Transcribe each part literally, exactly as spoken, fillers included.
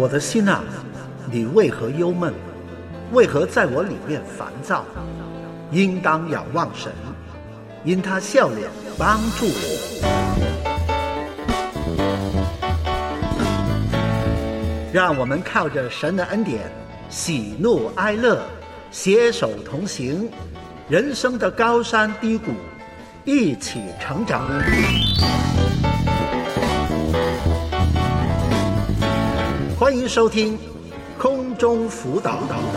我的心啊，你为何忧闷？为何在我里面烦躁？应当仰望神，因他笑脸帮助我。让我们靠着神的恩典，喜怒哀乐，携手同行，人生的高山低谷，一起成长。欢迎收听空中辅导。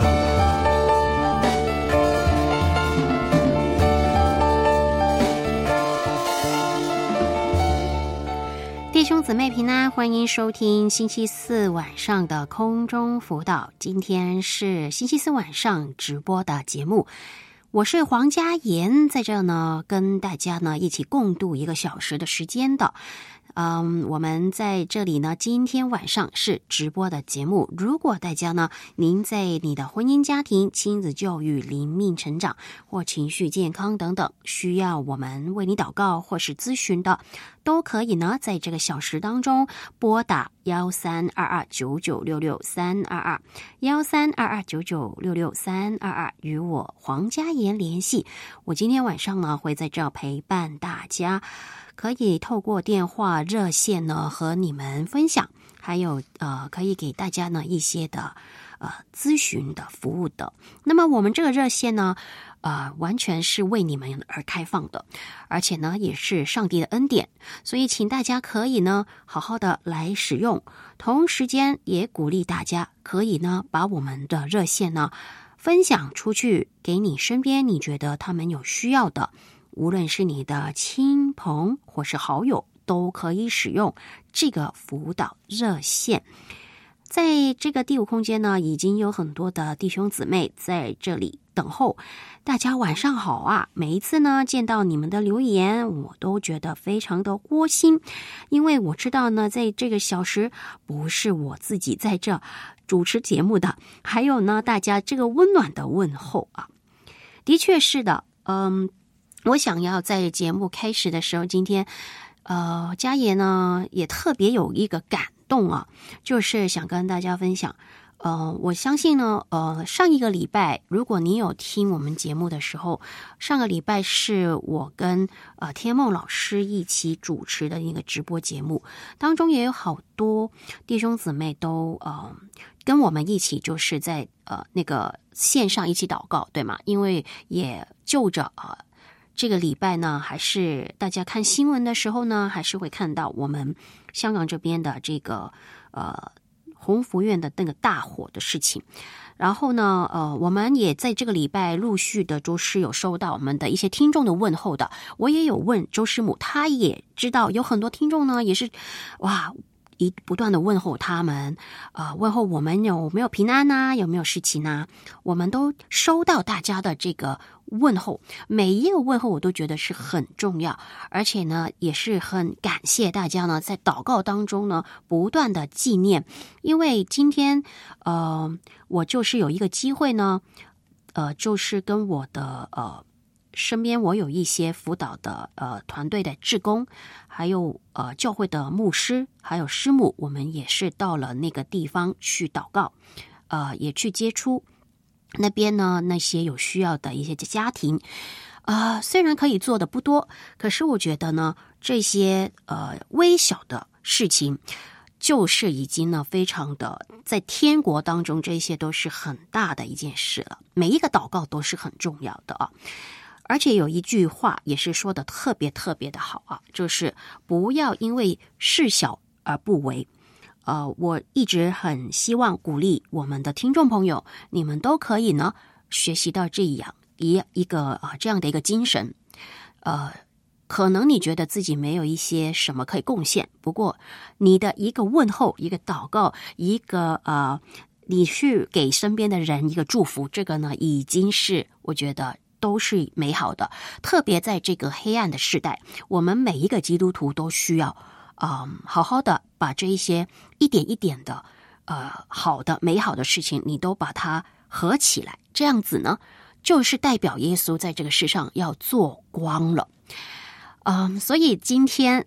弟兄姊妹平安，欢迎收听星期四晚上的空中辅导。今天是星期四晚上直播的节目，我是黄嘉妍，在这呢跟大家呢一起共度一个小时的时间的。嗯，我们在这里呢，今天晚上是直播的节目。如果大家呢，您在你的婚姻家庭、亲子教育、灵命成长或情绪健康等等，需要我们为你祷告或是咨询的，都可以呢，在这个小时当中拨打幺三二二九九六六三二二幺三二二九九六六三二二与我黄嘉妍联系。我今天晚上呢，会在这陪伴大家。可以透过电话热线呢和你们分享，还有呃可以给大家呢一些的呃咨询的服务的。那么我们这个热线呢呃完全是为你们而开放的，而且呢也是上帝的恩典，所以请大家可以呢好好的来使用。同时间也鼓励大家可以呢把我们的热线呢分享出去，给你身边你觉得他们有需要的，无论是你的亲朋或是好友，都可以使用这个辅导热线。在这个第五空间呢，已经有很多的弟兄姊妹在这里等候。大家晚上好啊！每一次呢见到你们的留言，我都觉得非常的窝心，因为我知道呢，在这个小时不是我自己在这主持节目的，还有呢大家这个温暖的问候啊，的确是的，嗯。我想要在节目开始的时候，今天，呃，嘉爷呢也特别有一个感动啊，就是想跟大家分享。呃，我相信呢，呃，上一个礼拜，如果你有听我们节目的时候，上个礼拜是我跟呃天梦老师一起主持的一个直播节目，当中也有好多弟兄姊妹都呃跟我们一起，就是在呃那个线上一起祷告，对吗？因为也就着啊。呃这个礼拜呢，还是大家看新闻的时候呢，还是会看到我们香港这边的这个呃鸿福院的那个大火的事情。然后呢，呃，我们也在这个礼拜陆续的周师有收到我们的一些听众的问候的。我也有问周师母，他也知道有很多听众呢，也是哇。一不断的问候他们，呃，问候我们有没有平安啊，有没有事情啊，我们都收到大家的这个问候，每一个问候我都觉得是很重要，而且呢，也是很感谢大家呢，在祷告当中呢，不断的纪念，因为今天，呃，我就是有一个机会呢，呃，就是跟我的呃。身边我有一些辅导的呃团队的志工，还有呃教会的牧师，还有师母，我们也是到了那个地方去祷告，呃也去接触那边呢那些有需要的一些家庭，呃虽然可以做的不多，可是我觉得呢这些呃微小的事情。就是已经呢，非常的在天国当中，这些都是很大的一件事了。每一个祷告都是很重要的啊。而且有一句话也是说的特别特别的好啊，就是不要因为事小而不为。呃，我一直很希望鼓励我们的听众朋友，你们都可以呢学习到这样一一个啊、呃、这样的一个精神。呃，可能你觉得自己没有一些什么可以贡献，不过你的一个问候、一个祷告、一个呃，你去给身边的人一个祝福，这个呢已经是我觉得。都是美好的，特别在这个黑暗的时代，我们每一个基督徒都需要，嗯，好好的把这一些一点一点的，呃，好的、美好的事情，你都把它合起来，这样子呢，就是代表耶稣在这个世上要做光了。嗯，所以今天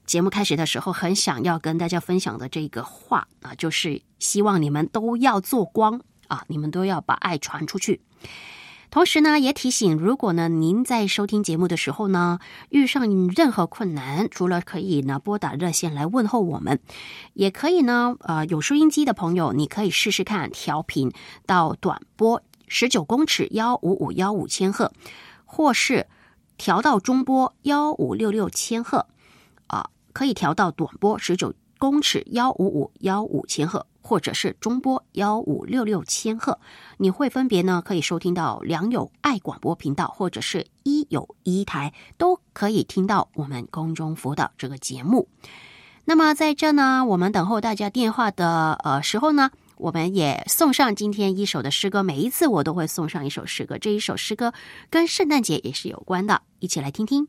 节目开始的时候很想要跟大家分享的这个话啊，就是希望你们都要做光啊，你们都要把爱传出去。同时呢，也提醒，如果呢您在收听节目的时候呢，遇上任何困难，除了可以呢拨打热线来问候我们，也可以呢，呃，有收音机的朋友，你可以试试看调频到短波十九公尺一五五一五千赫，或是调到中波一五六六千赫，啊、呃，可以调到短波十九公尺一五五一五千赫。或者是中波一五六六千赫，你会分别呢可以收听到良友爱广播频道，或者是一友一台，都可以听到我们空中辅导这个节目。那么在这呢，我们等候大家电话的呃时候呢，我们也送上今天一首的诗歌。每一次我都会送上一首诗歌，这一首诗歌跟圣诞节也是有关的，一起来听听。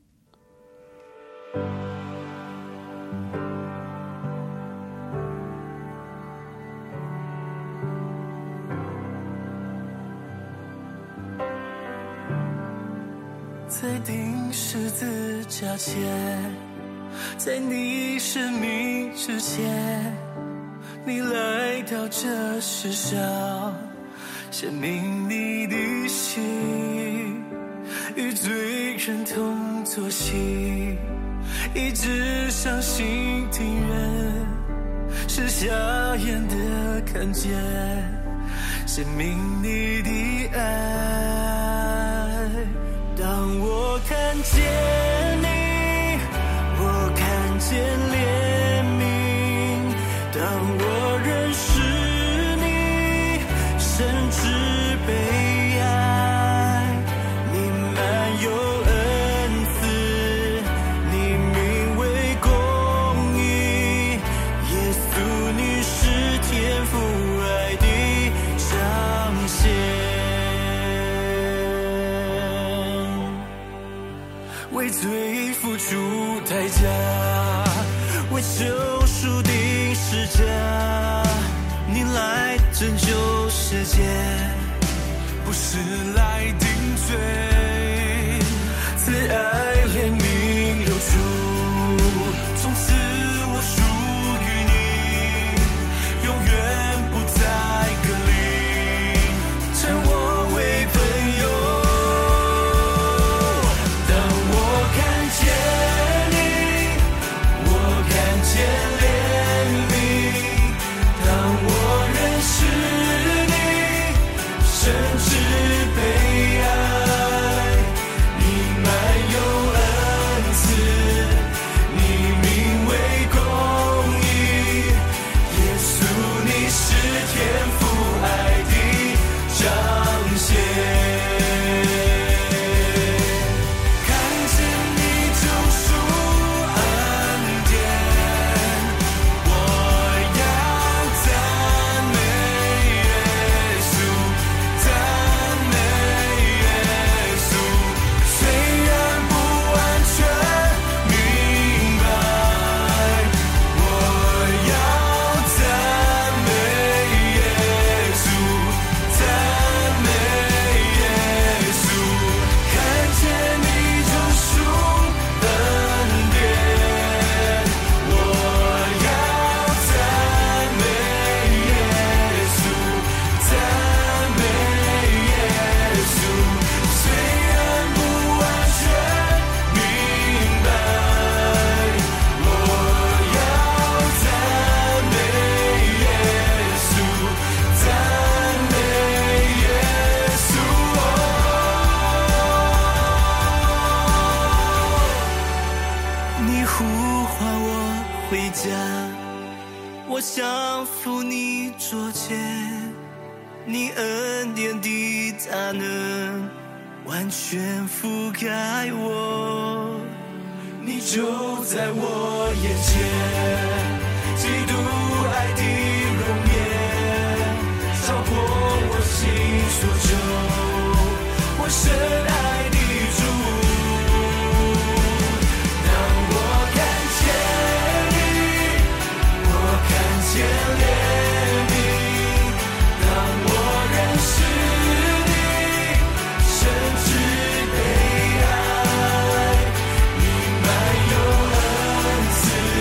在钉十字架前，在你生命之前，你来到这世上，显明你的心，与罪人同作席，医治伤心的人，使瞎眼的看见，显明你的爱。当我看见你，我看见怜悯，当我认识你，深知悲哀，你满有恩慈，你名为公义，耶稣你是天父爱的彰显，为罪付出代价，为救赎的十架，你来拯救世界，不是来定罪，慈爱怜悯流出，从此我属于你，永远不再隔离，称我为朋友。我降服你桌前，你恩典的大能完全覆盖我，你就在我眼前，基督爱的容颜超过我心所求，我深爱的主，当我看见你，我看见怜悯，当我认识你，深知悲哀，你满有恩慈，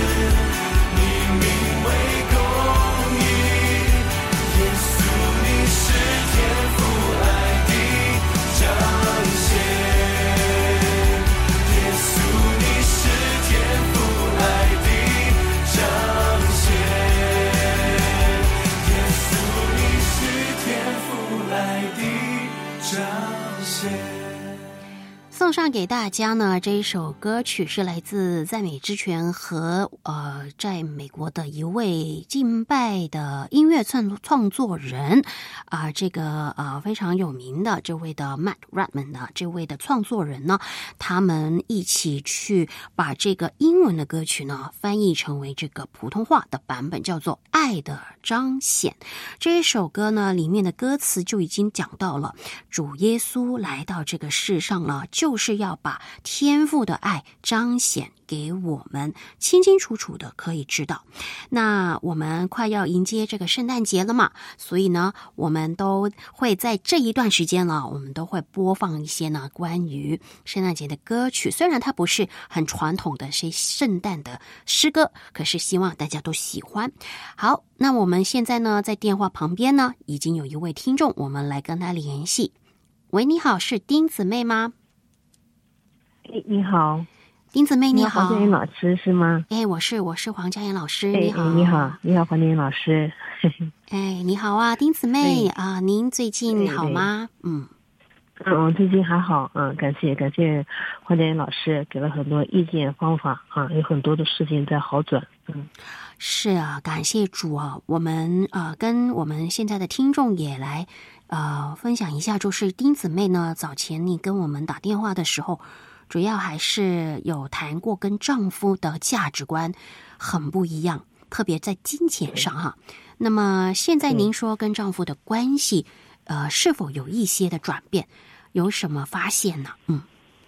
放给大家呢，这一首歌曲是来自赞美之泉和呃，在美国的一位敬拜的音乐创创作人啊、呃，这个呃非常有名的这位的 Matt Redman 的这位的创作人呢，他们一起去把这个英文的歌曲呢翻译成为这个普通话的版本，叫做《爱的彰显》。这一首歌呢里面的歌词就已经讲到了，主耶稣来到这个世上呢，就是要把天父的爱彰显给我们，清清楚楚的可以知道。那我们快要迎接这个圣诞节了嘛，所以呢我们都会在这一段时间呢，我们都会播放一些呢关于圣诞节的歌曲，虽然它不是很传统的是圣诞的诗歌，可是希望大家都喜欢。好，那我们现在呢在电话旁边呢已经有一位听众，我们来跟他联系。喂，你好，是丁姊妹吗？ 你好， 丁姊妹你好。 黄佳妍老师是吗？ 哎，我是我是黄佳妍老师。 哎， 你好， 你好，你好，黄佳妍老师。 哎，你好啊，丁姊妹啊，您最近好吗？嗯嗯，最近还好，嗯，感谢感谢黄佳妍老师给了很多意见方法啊，有很多的事情在好转。嗯， 是啊，感谢主啊，我们呃跟我们现在的听众也来呃分享一下，就是丁姊妹呢，早前你跟我们打电话的时候，主要还是有谈过跟丈夫的价值观很不一样，特别在金钱上哈。那么现在您说跟丈夫的关系，呃，是否有一些的转变？有什么发现呢？嗯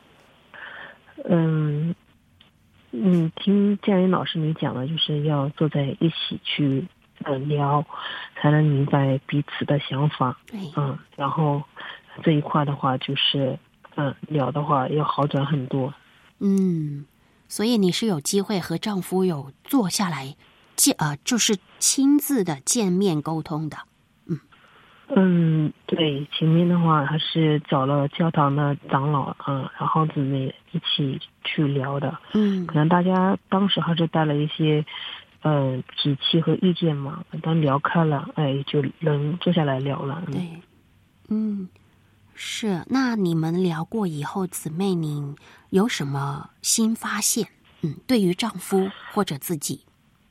嗯嗯，听佳妍老师你讲了，就是要坐在一起去呃聊，才能明白彼此的想法。 对， 嗯，然后这一块的话，就是嗯聊的话要好转很多。 嗯，所以你是有机会和丈夫有坐下来见呃，就是亲自的见面沟通的。 嗯，对，前面的话还是找了教堂的长老啊、嗯，然后姊妹一起去聊的。 嗯， 可能大家当时还是带了一些呃脾气和意见嘛，当聊开了，哎，就能坐下来聊了。嗯、 对，嗯，是。那你们聊过以后，姊妹您有什么新发现？嗯，对于丈夫或者自己。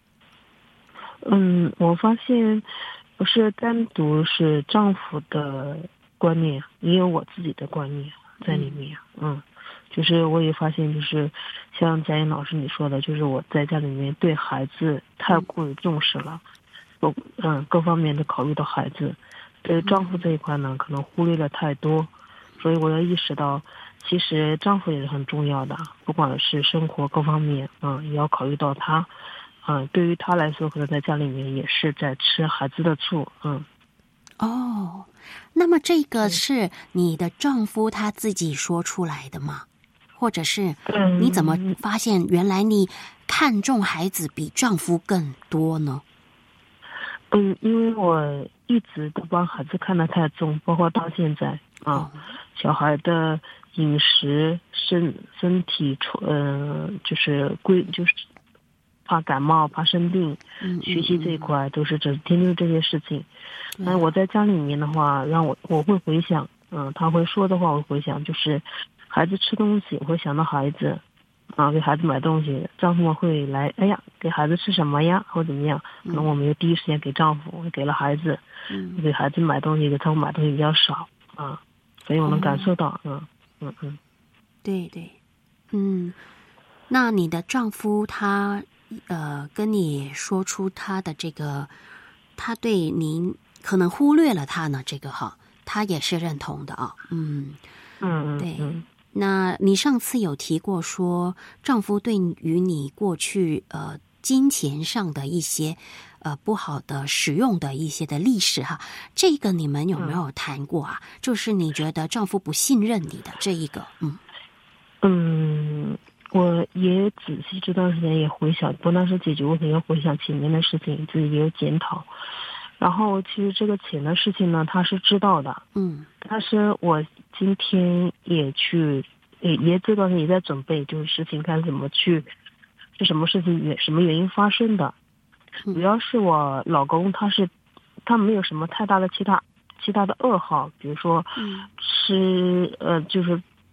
嗯，我发现。不是单独是丈夫的观念，也有我自己的观念在里面。嗯，嗯就是我也发现，就是像佳妍老师你说的，就是我在家里面对孩子太过于重视了，各嗯各方面都考虑到孩子，对丈夫这一块呢，可能忽略了太多，所以我要意识到，其实丈夫也是很重要的，不管是生活各方面，嗯，也要考虑到他。嗯，对于他来说，可能在家里面也是在吃孩子的醋。嗯， 哦，那么这个是你的丈夫他自己说出来的吗？或者是你怎么发现原来你看重孩子比丈夫更多呢？ 嗯，因为我一直都把孩子看得太重，包括到现在啊，哦、小孩的饮食、身身体，呃，就是规就是。怕感冒，怕生病，嗯、学习这一块都是这天天这些事情。但是我在家里面的话，让我我会回想，嗯，他会说的话，我回想，就是孩子吃东西，我会想到孩子，啊，给孩子买东西，丈夫们会来，哎呀，给孩子吃什么呀，或怎么样？可能我没有第一时间给丈夫，我给了孩子，嗯，给孩子买东西，给丈夫买东西比较少啊，所以我能感受到，嗯嗯嗯， 对对，嗯，那你的丈夫他。呃，跟你说出他的这个，他对您可能忽略了他呢，这个哈，他也是认同的啊，嗯嗯， 对。 嗯那你上次有提过说，丈夫对于你过去呃金钱上的一些呃不好的使用的一些的历史哈，这个你们有没有谈过啊？嗯、就是你觉得丈夫不信任你的这一个，嗯嗯。我也仔细这段时间也回想，不但是解决问题，要回想前面的事情，自己也有检讨。然后其实这个钱的事情呢，他是知道的， 嗯， 但是我今天也去，也也这段时间也在准备，就是事情看怎么去，是什么事情原什么原因发生的。主要是我老公他是，他没有什么太大的其他其他的噩耗，比如说，嗯，吃呃就是。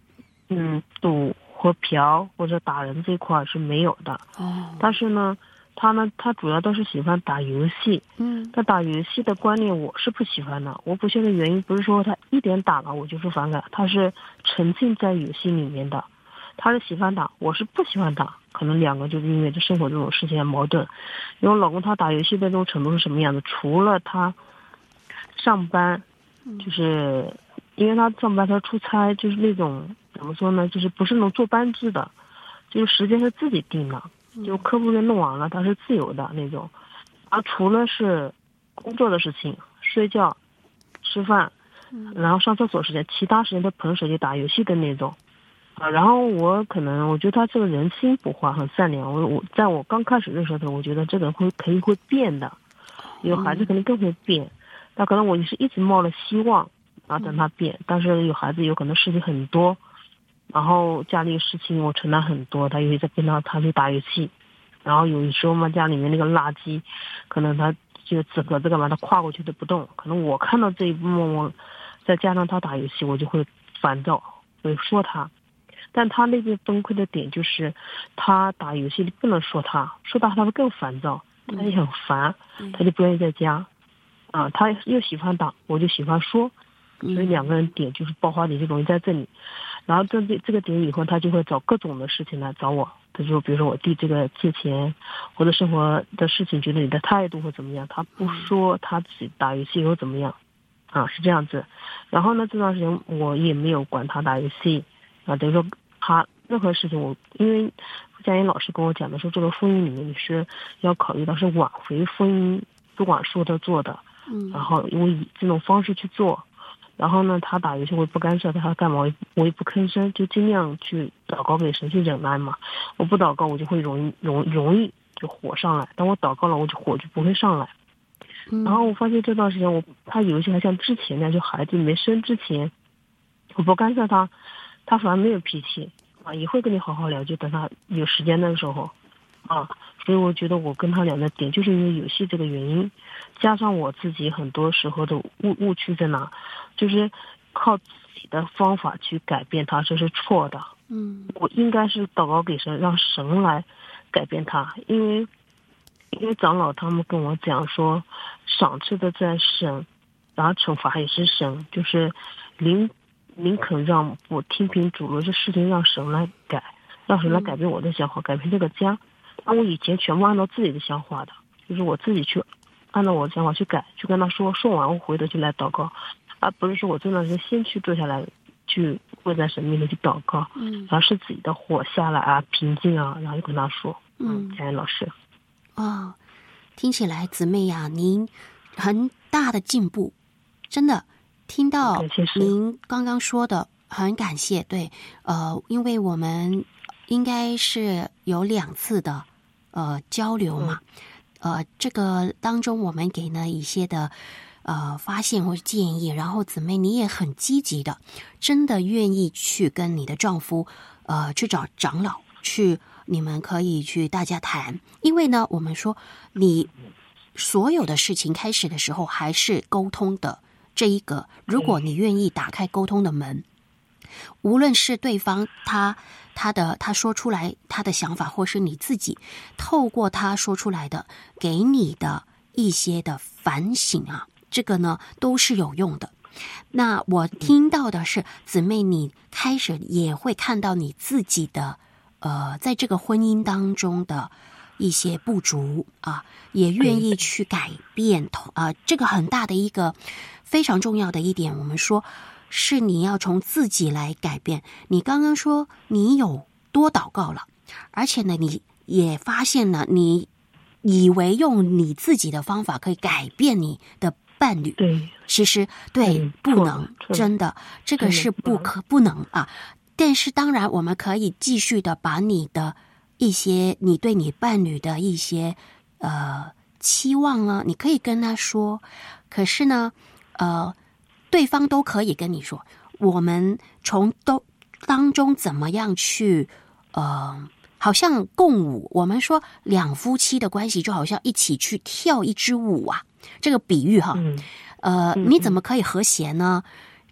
嗯赌和嫖或者打人这块是没有的。 哦， 但是呢，他呢，他主要都是喜欢打游戏。 嗯， 他打游戏的观念我是不喜欢的。我不喜欢的原因不是说他一点打了我就是反感，他是沉浸在游戏里面的。他是喜欢打，我是不喜欢打，可能两个就是因为这生活这种事情矛盾。因为我老公他打游戏的这种程度是什么样子？除了他上班，就是因为他上班他出差，就是那种怎么说呢，就是不是那种坐班制的，就是时间是自己定的，就客户给弄完了他是自由的那种。而除了是工作的事情，睡觉、吃饭，然后上厕所时间，其他时间都捧手机打游戏的那种。啊，然后我可能我觉得他这个人心不坏，很善良。我我在我刚开始认识的时候，我觉得这个会肯定会变的，有孩子肯定更会变。但可能我是一直冒了希望啊，等他变。但是有孩子有可能事情很多，然后家里事情我承担很多，他有在跟他他去打游戏，然后有时候嘛家里面那个垃圾，可能他就纸盒子干嘛他跨过去都不动。可能我看到这一幕，我再加上他打游戏，我就会烦躁，会说他。但他那边崩溃的点就是，他打游戏不能说他，说他他会更烦躁，他也很烦，他就不愿意在家，啊，他又喜欢打，我就喜欢说，所以两个人点就是爆发点就容易在这里。然后这这个点以后，他就会找各种的事情来找我，他就比如说我弟这个借钱或者生活的事情，觉得你的态度或怎么样，他不说他自己打游戏又怎么样，啊，是这样子。然后呢，这段时间我也没有管他打游戏。啊，等于说他任何事情我，因为佳音老师跟我讲的说，这个婚姻里面你是要考虑到是挽回婚姻，不管说的做的，嗯，然后我以这种方式去做，然后呢，他打游戏我也不干涉他干嘛，我也不吭声，就尽量去祷告给神去忍耐嘛。我不祷告，我就会容易容容易就火上来，当我祷告了，我就火就不会上来。嗯、然后我发现这段时间我他有一些还像之前那样，就孩子没生之前，我不干涉他。他反而没有脾气啊，也会跟你好好聊，就等他有时间的时候啊。所以我觉得我跟他聊的点就是因为游戏这个原因，加上我自己很多时候的误误区在哪，就是靠自己的方法去改变他，这是错的。嗯，我应该是祷告给神，让神来改变他，因为因为长老他们跟我讲说，赏赐的在神，然后惩罚也是神，就是灵。宁肯让我听凭主了，这事情让神来改，让神来改变我的想法，改变这个家。那我以前全部按照自己的想法的，就是我自己去按照我的想法去改，去跟他说，说完我回头就来祷告，而不是说我真的是先去坐下来，去跪在神面前去祷告，嗯，然后是自己的火下来啊，平静啊，然后就跟他说，嗯，佳音老师， 哦，听起来姊妹呀、啊，您很大的进步，真的。听到您刚刚说的，很感谢。对，呃，因为我们应该是有两次的呃交流嘛，呃，这个当中我们给了一些的呃发现或建议，然后姊妹你也很积极的，真的愿意去跟你的丈夫呃去找长老去，你们可以去大家谈，因为呢，我们说你所有的事情开始的时候还是沟通的。这一个，如果你愿意打开沟通的门，无论是对方他他的他说出来他的想法，或是你自己透过他说出来的给你的一些的反省啊，这个呢都是有用的。那我听到的是，姊妹你开始也会看到你自己的呃，在这个婚姻当中的一些不足啊，也愿意去改变啊，这个很大的一个非常重要的一点，我们说是你要从自己来改变。你刚刚说你有多祷告了，而且呢，你也发现了，你以为用你自己的方法可以改变你的伴侣， 对， 其实对不能，真的，这个是不可不能啊。但是当然，我们可以继续的把你的一些你对你伴侣的一些呃期望啊，你可以跟他说。可是呢，呃，对方都可以跟你说，我们从都当中怎么样去呃，好像共舞。我们说两夫妻的关系就好像一起去跳一支舞啊，这个比喻哈，嗯、呃，嗯、你怎么可以和谐呢？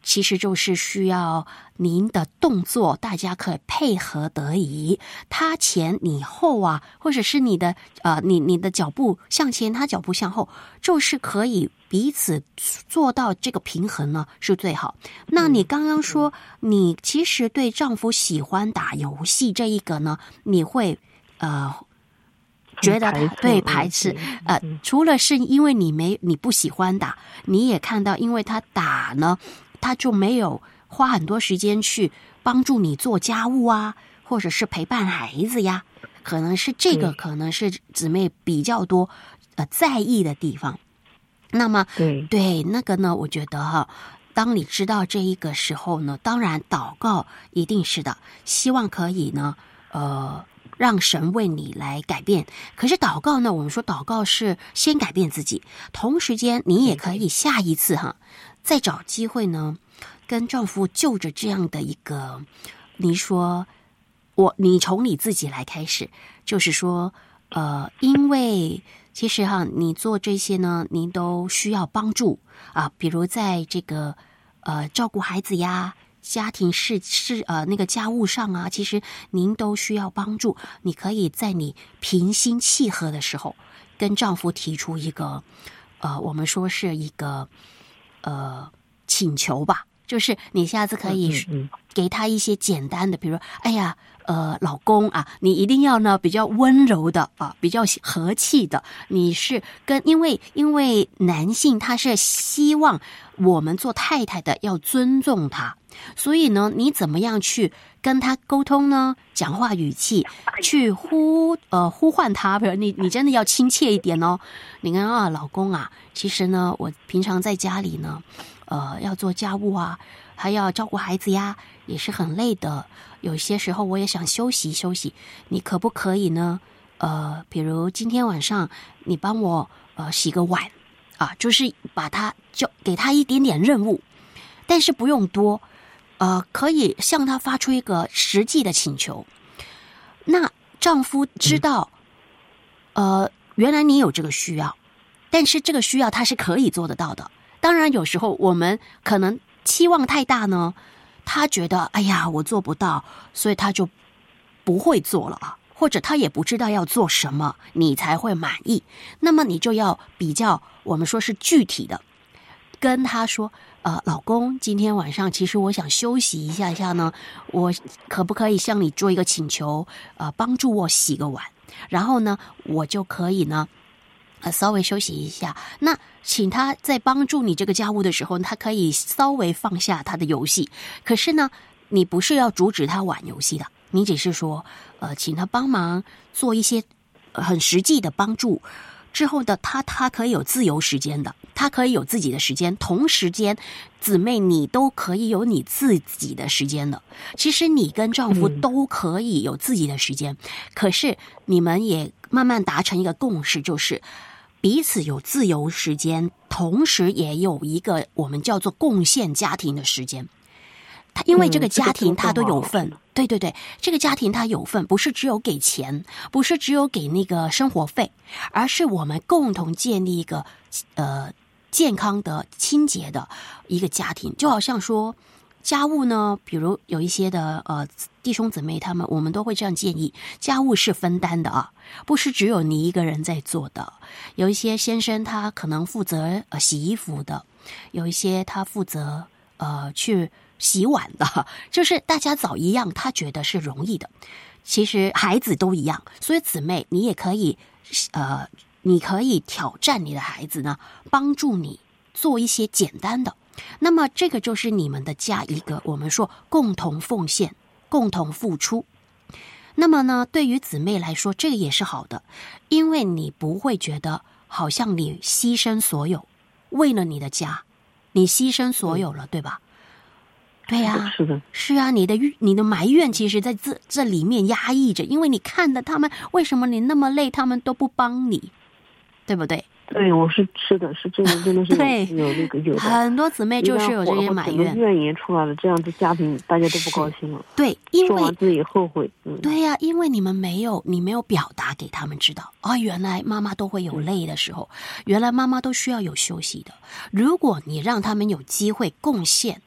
其实就是需要您的动作，大家可以配合得宜。他前你后啊，或者是你的呃，你你的脚步向前，他脚步向后，就是可以彼此做到这个平衡呢，是最好。那你刚刚说，你其实对丈夫喜欢打游戏这一个呢，你会呃。觉得他对排斥，呃，除了是因为你没你不喜欢打，你也看到，因为他打呢，他就没有花很多时间去帮助你做家务啊，或者是陪伴孩子呀，可能是这个，可能是姊妹比较多呃在意的地方。那么， 对对那个呢，我觉得哈。当你知道这一个时候呢，当然祷告一定是的，希望可以呢，呃。让神为你来改变。可是祷告呢，我们说祷告是先改变自己，同时间你也可以下一次哈，再找机会呢，跟丈夫就着这样的一个，你说我你从你自己来开始，就是说呃，因为其实哈，你做这些呢，你都需要帮助啊，比如在这个呃照顾孩子呀。家庭事事呃那个家务上啊，其实您都需要帮助。你可以在你平心气和的时候，跟丈夫提出一个呃，我们说是一个呃请求吧，就是你下次可以给他一些简单的，比如哎呀呃老公啊，你一定要呢比较温柔的啊，比较和气的。你是跟因为因为男性他是希望我们做太太的要尊重他。所以呢，你怎么样去跟他沟通呢？讲话语气，去呼呃呼唤他，比如你你真的要亲切一点哦。你看啊，老公啊，其实呢，我平常在家里呢，呃，要做家务啊，还要照顾孩子呀，也是很累的。有些时候我也想休息休息，你可不可以呢？呃，比如今天晚上你帮我呃洗个碗啊，就是把他就给他一点点任务，但是不用多。呃，可以向他发出一个实际的请求。那丈夫知道，呃，原来你有这个需要，但是这个需要他是可以做得到的。当然，有时候我们可能期望太大呢，他觉得哎呀我做不到，所以他就不会做了啊，或者他也不知道要做什么，你才会满意。那么你就要比较，我们说是具体的，跟他说。呃，老公，今天晚上其实我想休息一下下呢，我可不可以向你做一个请求，呃，帮助我洗个碗，然后呢，我就可以呢，呃，稍微休息一下。那请他在帮助你这个家务的时候，他可以稍微放下他的游戏。可是呢，你不是要阻止他玩游戏的，你只是说，呃，请他帮忙做一些很实际的帮助。之后的他，他可以有自由时间的，他可以有自己的时间，同时间，姊妹你都可以有你自己的时间的。其实你跟丈夫都可以有自己的时间，嗯、可是你们也慢慢达成一个共识，就是彼此有自由时间，同时也有一个我们叫做贡献家庭的时间。他因为这个家庭他都有份，嗯、对对对，这个家庭他有份，不是只有给钱，不是只有给那个生活费，而是我们共同建立一个呃健康的、清洁的一个家庭。就好像说家务呢，比如有一些的呃弟兄姊妹他们，我们都会这样建议，家务是分担的啊，不是只有你一个人在做的。有一些先生他可能负责呃洗衣服的，有一些他负责呃去。洗碗的，就是大家找一样，他觉得是容易的。其实孩子都一样，所以姊妹你也可以，呃，你可以挑战你的孩子呢，帮助你做一些简单的。那么这个就是你们的家一个我们说共同奉献、共同付出。那么呢，对于姊妹来说，这个也是好的，因为你不会觉得好像你牺牲所有，为了你的家，你牺牲所有了，对吧？对呀、啊， 是的， 是啊，你的你的埋怨，其实在这这里面压抑着，因为你看的他们为什么你那么累，他们都不帮你，对不对？ 对，我是是的，是这个真的是有对有那个有的， 很多姊妹就是有这些埋怨， 怨言出来了，这样子家庭大家都不高兴了。 对，因为说完自己后悔。嗯、 对呀、啊，因为你们没有你没有表达给他们知道啊、哦，原来妈妈都会有累的时候，原来妈妈都需要有休息的。如果你让他们有机会贡献。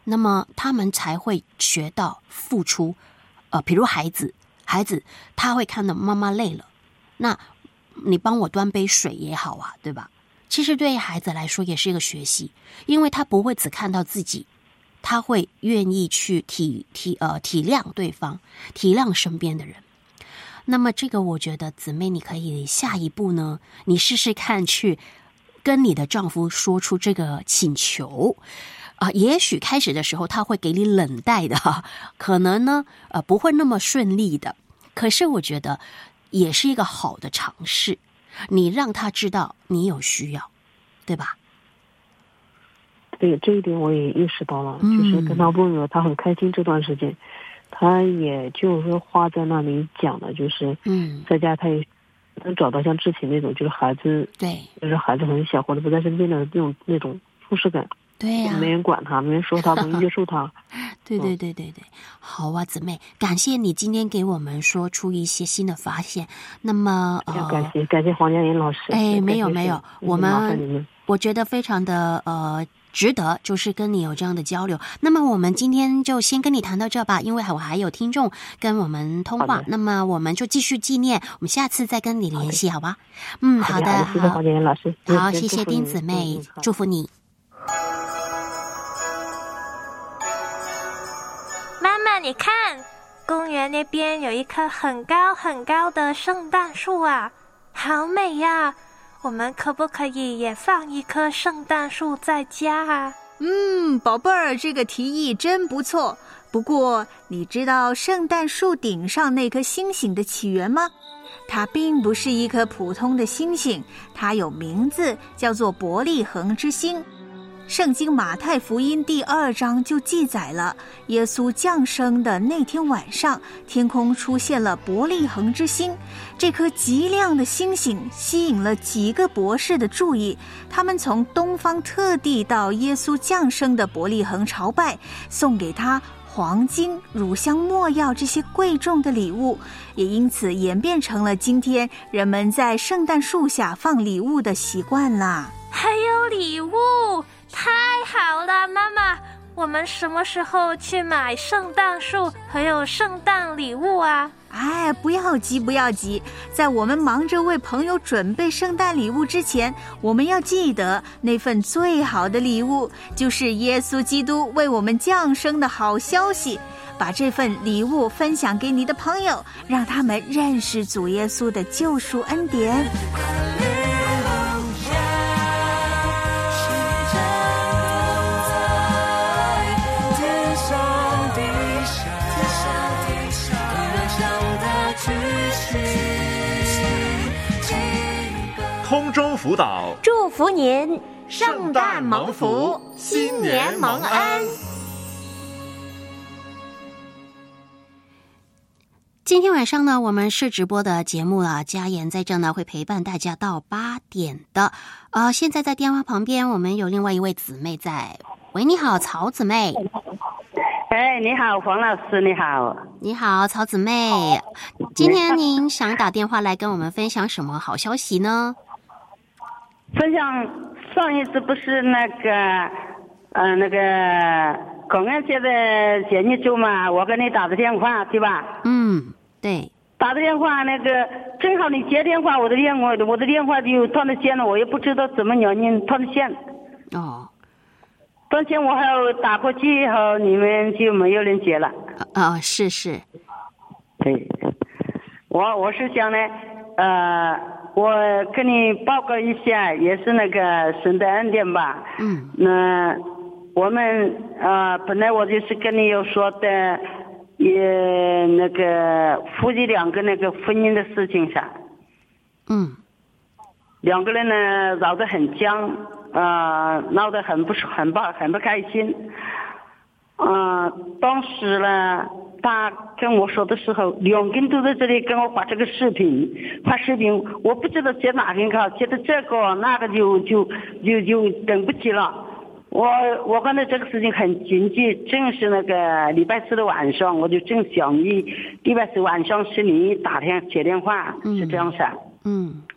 那么他们才会学到付出。呃，比如孩子，孩子他会看到妈妈累了，那你帮我端杯水也好啊，对吧？其实对于孩子来说也是一个学习，因为他不会只看到自己，他会愿意去体体呃体谅对方，体谅身边的人。那么这个我觉得姊妹你可以下一步呢，你试试看去跟你的丈夫说出这个请求啊、呃，也许开始的时候他会给你冷待的哈，可能呢呃不会那么顺利的，可是我觉得也是一个好的尝试，你让他知道你有需要，对吧？ 对，这一点我也意识到了， 嗯、 就是跟他问了，他很开心这段时间，他也就是说话在那里讲的，就是嗯，在家他也能找到像之前那种就是孩子对，就是孩子很小或者不在身边的那种那种舒适感。对呀、啊，没人管他，没人说他，没人约束他。 对对对对对，好啊，姊妹，感谢你今天给我们说出一些新的发现。那么，呃， 感谢感谢黄佳莹老师。 哎，没有没有，我们我觉得非常的呃值得，就是跟你有这样的交流。那么我们今天就先跟你谈到这吧，因为我还有听众跟我们通话，那么我们就继续纪念，我们下次再跟你联系，好吧？嗯，好的， 好，谢谢黄佳莹老师。 好，谢谢丁姊妹，祝福你。 你看，公园那边有一棵很高很高的圣诞树啊，好美呀！我们可不可以也放一棵圣诞树在家啊？ 嗯，宝贝儿，这个提议真不错。不过，你知道圣诞树顶上那颗星星的起源吗？它并不是一颗普通的星星，它有名字，叫做伯利恒之星。圣经马太福音第二章就记载了，耶稣降生的那天晚上，天空出现了伯利恒之星。这颗极亮的星星吸引了几个博士的注意，他们从东方特地到耶稣降生的伯利恒朝拜，送给他黄金、乳香、没药这些贵重的礼物，也因此演变成了今天人们在圣诞树下放礼物的习惯啦。 还有礼物，太好了，妈妈，我们什么时候去买圣诞树还有圣诞礼物啊？ 哎，不要急不要急，在我们忙着为朋友准备圣诞礼物之前，我们要记得那份最好的礼物，就是耶稣基督为我们降生的好消息。把这份礼物分享给你的朋友，让他们认识主耶稣的救赎恩典。 空中辅导， 祝福您圣诞蒙福，新年蒙恩。 今天晚上呢，我们是直播的节目啊，佳妍在这呢会陪伴大家到八点的。呃，现在在电话旁边，我们有另外一位姊妹在。喂，你好，曹姊妹。 哎，你好，黄老师，你好。 你好，曹姊妹。今天您想打电话来跟我们分享什么好消息呢？ 分享上一次不是那个，呃，那个公安节的前一周嘛，我给你打的电话，对吧？ 嗯，对。 打的电话，那个正好你接电话，我的电话我的电话就断了线了，我也不知道怎么原因断了线。 哦。 断线我还有打过去以后，你们就没有人接了。 啊、哦，是是。 对，我我是想呢，呃。我跟你报告一下，也是那个神的恩典吧。 嗯。 那我们呃，本来我就是跟你有说的，也那个夫妻两个那个婚姻的事情上。 嗯。 两个人呢闹得很僵，啊、呃，闹得很不很不很不开心。啊、呃，当时呢。他跟我说的时候，两个人都在这里跟我发这个视频，发视频，我不知道接哪个好，接的这个那个就就就就等不起了。我我看到这个事情很紧急，正是那个礼拜四的晚上，我就正想你礼拜四晚上是你打电接电话，是这样噻。 嗯。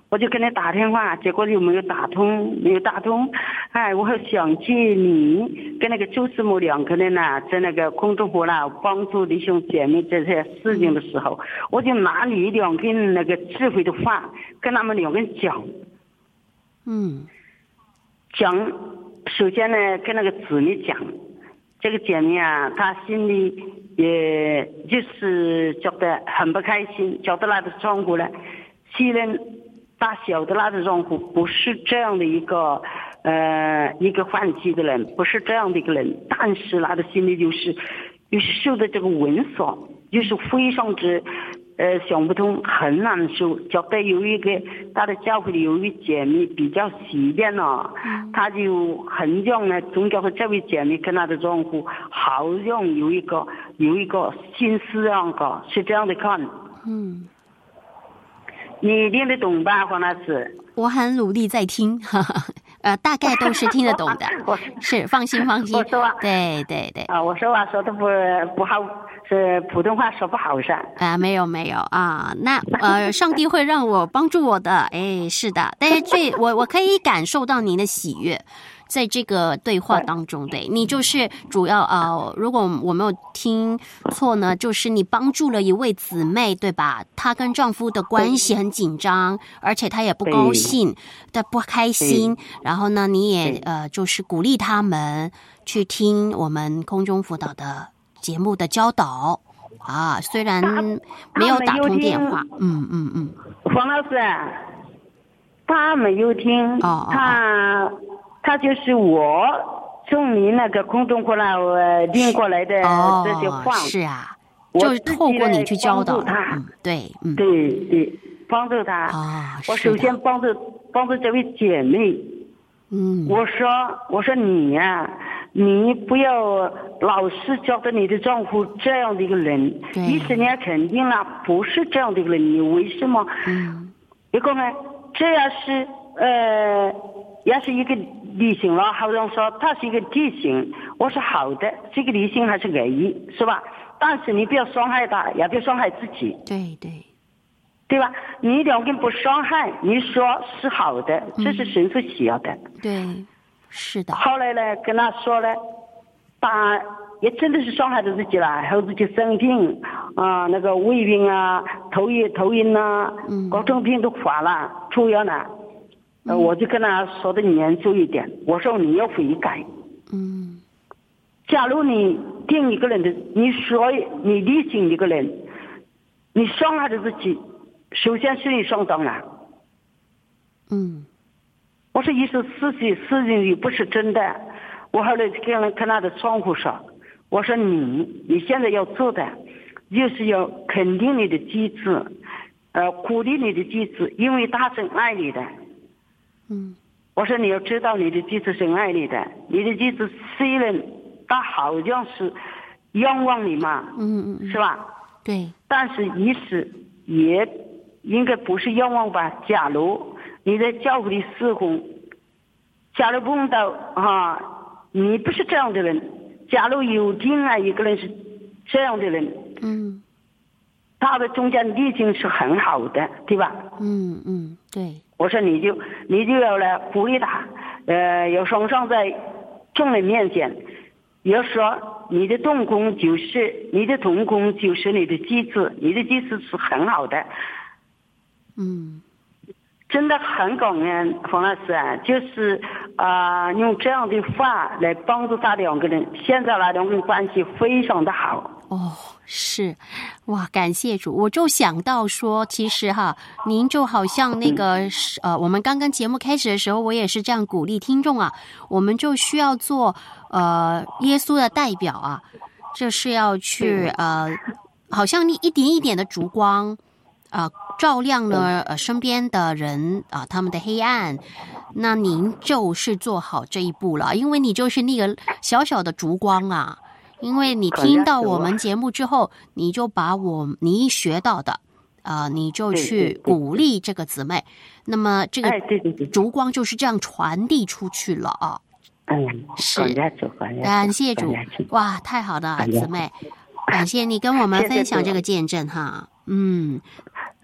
我就跟你打电话，结果又没有打通，没有打通。哎，我很想借你跟那个周师母两个人呢，在那个公众号呢帮助弟兄姐妹这些事情的时候，我就拿你两个那个智慧的话跟他们两个人讲。 嗯， 讲，首先呢跟那个姊妹讲，这个姐妹啊，她心里也就是觉得很不开心，觉得她的丈夫呢，虽然大小的那个丈夫不是这样的一个呃一个换妻的人，不是这样的一个人，但是他的心里就是就是受的这个文锁，就是非常之呃想不通，很难受，觉得有一个他的教会里有一位姐妹比较喜bien了，他就很想呢，总觉得这位姐妹跟她的丈夫好像有一个有一个心思样个，是这样的看。 嗯。 你听得懂吧，黄老师？ 我很努力在听，呵呵呃，大概都是听得懂的。是，放心放心。 我说话， 对对对。 啊，我说话说的不不好，是普通话说不好噻。 啊、呃，没有没有啊，那呃，上帝会让我帮助我的，哎，是的。但是最我我可以感受到您的喜悦。在这个对话当中，对你就是主要呃，如果我没有听错呢，就是你帮助了一位姊妹，对吧？她跟丈夫的关系很紧张，而且她也不高兴，她不开心。然后呢，你也呃，就是鼓励他们去听我们空中辅导的节目的教导啊。虽然没有打通电话，嗯嗯嗯。 黄老师，他没有听， 哦、 他。哦他就是我从你那个空中过来我听过来的这些话， 哦、是啊，就是透过你去教导他， 嗯，对，嗯， 对对，帮助他。 啊、哦， 我首先帮助帮助这位姐妹， 嗯， 我说我说你呀、啊，你不要老是觉得你的丈夫这样的一个人，一十年肯定了不是这样的一个人，你为什么？ 嗯， 你看看，这样是呃。也是一个理性了，好像说它是一个地形，我说好的，这个理性还是恶意，是吧？但是你不要伤害他，也不要伤害自己， 对对， 对吧？你两个不伤害，你说是好的，这是神所需要的、嗯。 对，是的。 后来呢，跟他说呢，他也真的是伤害了自己了，后自己生病啊、呃，那个胃病啊、头晕头晕啊， 嗯， 各种病都发了，出院了。呃，我就跟他说的严肃一点，我说你要悔改。 嗯， 假如你听一个人的，你说你理性一个人，你伤害了自己，首先是你上当了。 嗯， 我说一是事情事情也不是真的，我后来跟跟他的窗户说，我说你你现在要做的，就是要肯定你的机制，呃，鼓励你的机制，因为他是爱你的。 嗯， 我说你要知道你的机子是爱你的，你的机子虽然他好像是仰望你嘛， 嗯嗯， 是吧？ 对， 但是意思也应该不是仰望吧？假如你在教会里侍奉，假如碰到啊，你不是这样的人，假如有另外一个人是这样的人， 嗯， 他的中间理性是很好的，对吧？ 嗯嗯，对。 我说你就你就要来鼓励他，呃，要双双在众人面前，要说你的动工就是你的同工就是你的机制，你的机制是很好的， 嗯， 真的很感恩冯老师啊，就是啊、呃、用这样的话来帮助他两个人，现在那两个人关系非常的好。 哦，是，哇，感谢主！我就想到说，其实哈，您就好像那个呃，我们刚刚节目开始的时候，我也是这样鼓励听众啊，我们就需要做呃耶稣的代表啊，这是要去呃，好像你一点一点的烛光啊、呃，照亮了呃身边的人啊、呃，他们的黑暗。那您就是做好这一步了，因为你就是那个小小的烛光啊。因为你听到我们节目之后，你就把我你学到的，呃，你就去鼓励这个姊妹，那么这个烛光就是这样传递出去了啊。 嗯， 是，感谢主，哇，太好了，姊妹，感谢你跟我们分享这个见证哈。嗯，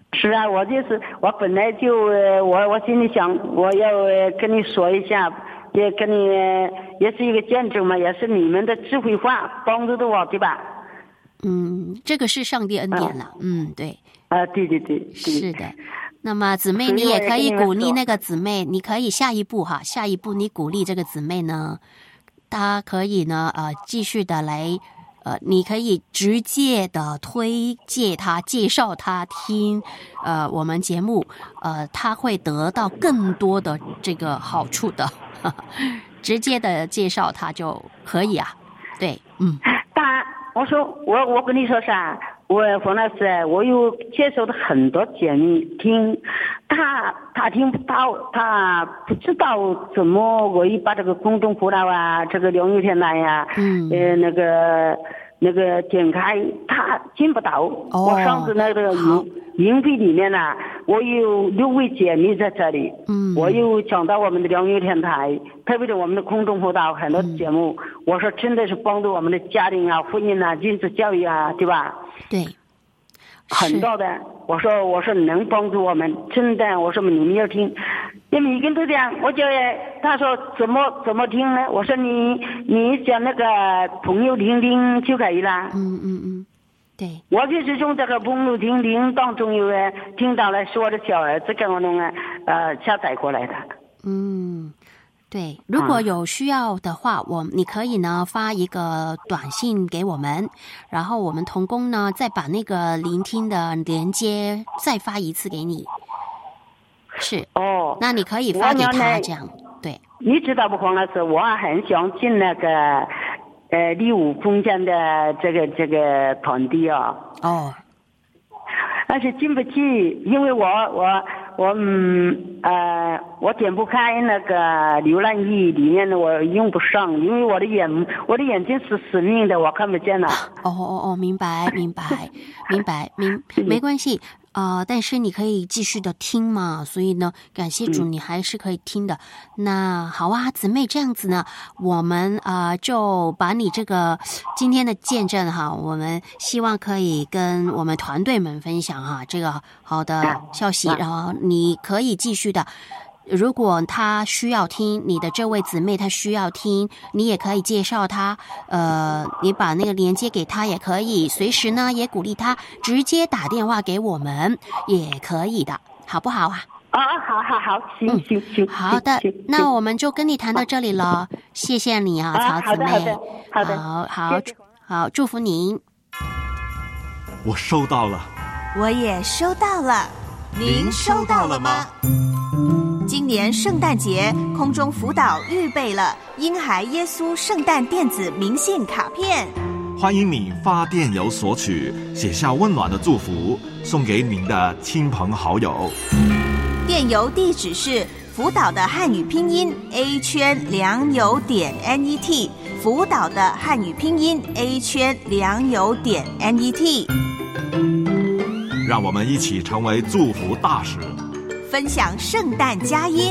是啊，我就是我本来就我我心里想，我要跟你说一下，也跟你也是一个见证嘛，也是你们的智慧话帮助的我，对吧？ 嗯，这个是上帝恩典了。啊、嗯，对。 啊，对对对，对是的。那么姊妹，你也可以鼓励那个姊妹，你可以下一步哈，下一步你鼓励这个姊妹呢，她可以呢呃继续的来。呃，你可以直接的推荐他、介绍他听，呃，我们节目，呃，他会得到更多的这个好处的。呵呵直接的介绍他就可以啊，对，嗯。 他，我说我我跟你说啥？我冯老师，我有接受的很多节目听，他他听不到，他不知道怎么我一把这个公众辅导啊，这个疗愈天台呀，嗯，呃那个那个点开，他进不到。哦、我上次那个营营地里面呢、啊，我有六位姐妹在这里，嗯，我有讲到我们的疗愈天台，特别是我们的空中辅导很多节目，嗯、我说真的是帮助我们的家庭啊、婚姻啊、亲子教育啊，对吧？ 对， 很多的，我说我说能帮助我们，真的，我说你们要听，你们一个人都这样，我就他说怎么怎么听呢？我说你你讲那个朋友听听就可以了。 嗯嗯嗯，对， 我就是从这个朋友听听当中有听到了，是我的小儿子跟我弄呃下载过来的。 嗯。对，如果有需要的话，我你可以呢发一个短信给我们，然后我们同工呢再把那个聆听的连接再发一次给你。是哦，那你可以发给他这样。对， 你知道不，黄老师，我很想进那个呃礼物空间的这个这个团队啊。哦。但是进不去，因为我我。我嗯呃，我点不开那个浏览器里面的，我用不上，因为我的眼我的眼睛是死命的，我看不见了。 哦哦哦，明白明白明白明没关系啊、呃，但是你可以继续的听嘛，所以呢，感谢主，你还是可以听的。嗯、那好啊，姊妹这样子呢，我们啊、呃、就把你这个今天的见证哈，我们希望可以跟我们团队们分享哈这个好的消息，然后你可以继续的。如果他需要听，你的这位姊妹她需要听，你也可以介绍她，呃，你把那个连接给她也可以，随时呢也鼓励她直接打电话给我们也可以的，好不好啊？ 啊、哦，好好好，行行行， 好的，那我们就跟你谈到这里了，谢谢你啊，曹姊妹， 好的好的好好好，祝福您。 我收到了， 我也收到了， 您收到了吗？ 今年圣诞节，空中辅导预备了婴孩耶稣圣诞电子明信卡片， 欢迎你发电邮索取，写下温暖的祝福，送给您的亲朋好友。 电邮地址是辅导的汉语拼音 a 圈良友点 net， 辅导的汉语拼音 a 圈良友点 net。 让我们一起成为祝福大使， 分享圣诞佳音。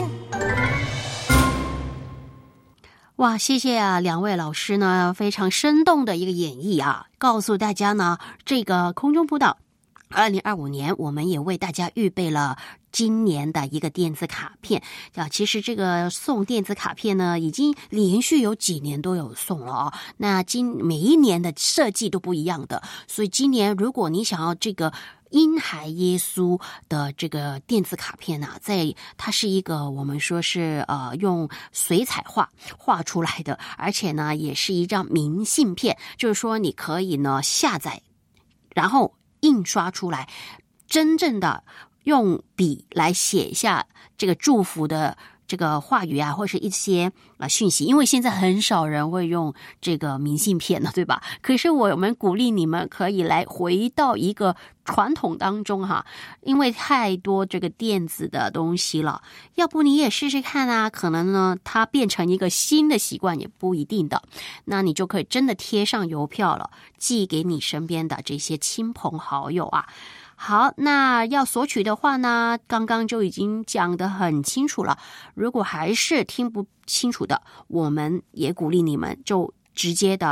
哇，谢谢啊，两位老师呢，非常生动的一个演绎啊，告诉大家呢，这个空中辅导二零二五年，我们也为大家预备了今年的一个电子卡片啊。其实这个送电子卡片呢，已经连续有几年都有送了啊。那今每一年的设计都不一样的，所以今年如果你想要这个婴孩耶稣的这个电子卡片啊，在它是一个我们说是呃用水彩画画出来的，而且呢也是一张明信片，就是说你可以呢下载，然后印刷出来，真正的用笔来写下这个祝福的这个话语啊，或是一些啊讯息，因为现在很少人会用这个明信片了，对吧？可是我们鼓励你们可以来回到一个传统当中哈，因为太多这个电子的东西了，要不你也试试看啊，可能呢它变成一个新的习惯也不一定的，那你就可以真的贴上邮票了，寄给你身边的这些亲朋好友啊。好，那要索取的话呢，刚刚就已经讲得很清楚了。如果还是听不清楚的，我们也鼓励你们就直接的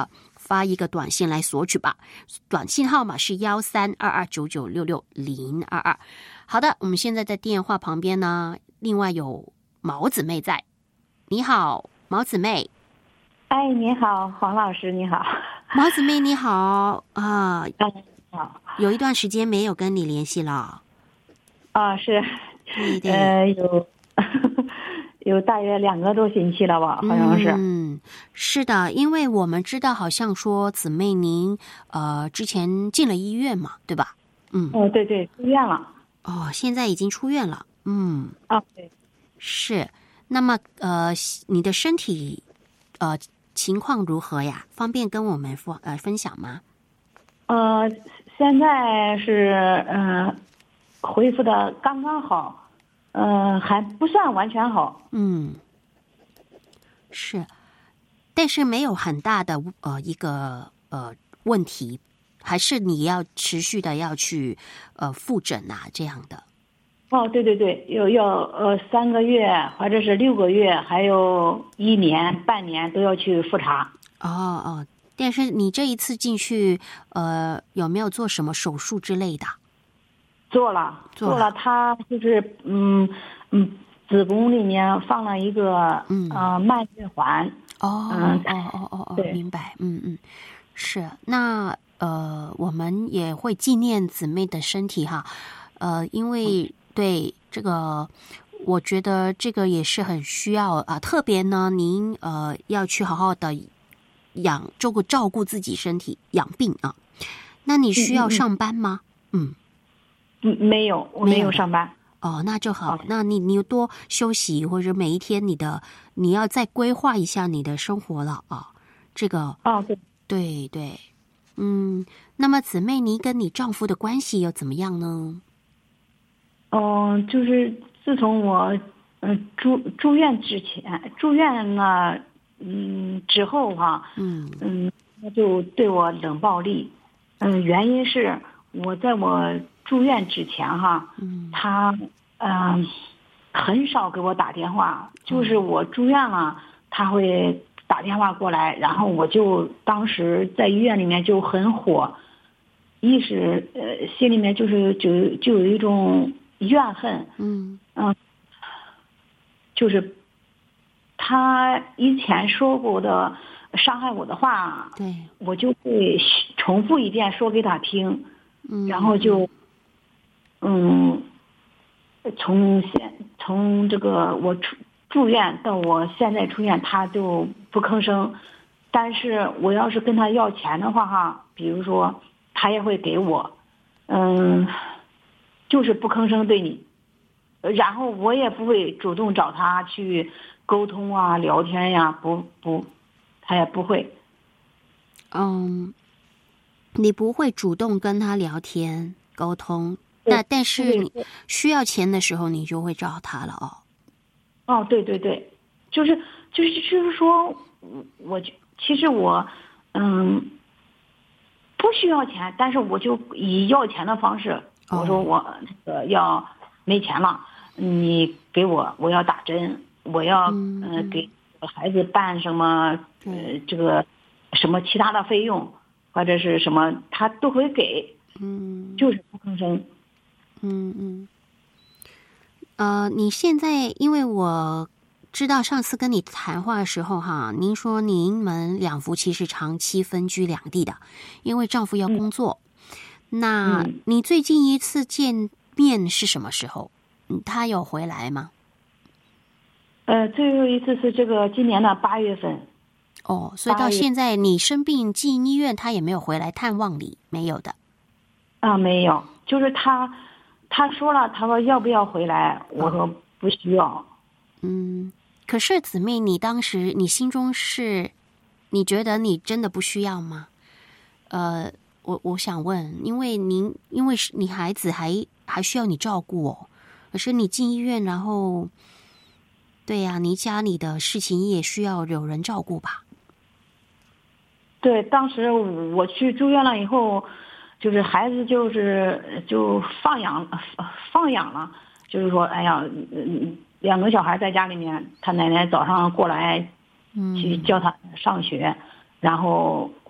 发一个短信来索取吧。短信号码是幺三二二九九六六零二二。好的，我们现在在电话旁边呢，另外有毛姊妹在。你好，毛姊妹。 哎，你好，黄老师，你好。 毛姊妹你好啊， 嗯，好。 有一段时间没有跟你联系了。 啊，是， 对对， 呃，有有大约两个多星期了吧，好像是。 嗯，是的，因为我们知道，好像说姊妹您呃之前进了医院嘛，对吧？嗯。 哦，对对，出院了。 哦，现在已经出院了。嗯。 啊，对。 是，那么呃，你的身体呃情况如何呀？方便跟我们分呃分享吗？ 呃，现在是嗯、呃、恢复的刚刚好，呃还不算完全好。 嗯，是，但是没有很大的呃一个呃问题，还是你要持续的要去呃复诊啊这样的。 哦，对对对，有要呃三个月或者是六个月，还有一年、半年都要去复查。 哦哦，但是你这一次进去，呃，有没有做什么手术之类的？ 做了， 做了。 做了他就是嗯嗯，子宫里面放了一个嗯呃慢血环。 哦、 嗯、 哦哦哦哦，明白。嗯嗯，是。那呃，我们也会纪念姊妹的身体哈，呃，因为。嗯对这个，我觉得这个也是很需要啊。特别呢，您呃要去好好的养，照顾照顾自己身体，养病啊。那你需要上班吗？嗯嗯，没有，我没有上班。 哦，那就好。那你你多休息，或者每一天你的你要再规划一下你的生活了啊。这个哦，对对对，嗯。那么姊妹，你跟你丈夫的关系又怎么样呢？ 嗯，就是自从我嗯住住院之前，住院呢，嗯之后哈，嗯嗯，他就对我冷暴力，嗯，原因是我在我住院之前哈，嗯，他嗯、呃、很少给我打电话，就是我住院了，他会打电话过来，然后我就当时在医院里面就很火，一是呃心里面就是就就有一种。怨恨，嗯嗯、呃，就是他以前说过的伤害我的话， 对， 我就会重复一遍说给他听，嗯，然后就，嗯，从现从这个我出住院到我现在出院，他就不吭声，但是我要是跟他要钱的话，哈，比如说他也会给我，嗯。就是不吭声对你，然后我也不会主动找他去沟通啊、聊天呀、啊，不不，他也不会。 嗯，你不会主动跟他聊天沟通，那但是你需要钱的时候，你就会找他了哦。 哦，对对对，就是就是就是说，我其实我嗯不需要钱，但是我就以要钱的方式。我说我那个要没钱了，你给我，我要打针，我要嗯、呃、给孩子办什么呃这个什么其他的费用或者是什么，他都会给，嗯，就是不吭声， 嗯嗯。呃，你现在因为我知道上次跟你谈话的时候哈，您说您们两夫妻是长期分居两地的，因为丈夫要工作。嗯那你最近一次见面是什么时候？他有回来吗？ 呃，最后一次是这个今年的八月份。 哦，所以到现在你生病进医院，他也没有回来探望你，没有的。 啊，没有，就是他，他说了，他说要不要回来？我说不需要。 嗯，可是姊妹，你当时你心中是，你觉得你真的不需要吗？呃。我我想问，因为您因为你孩子还还需要你照顾哦，可是你进医院，然后，对呀、啊，你家里的事情也需要有人照顾吧？ 对，当时我去住院了以后，就是孩子就是就放养放养了，就是说，哎呀，两个小孩在家里面，他奶奶早上过来去叫他上学，嗯、然后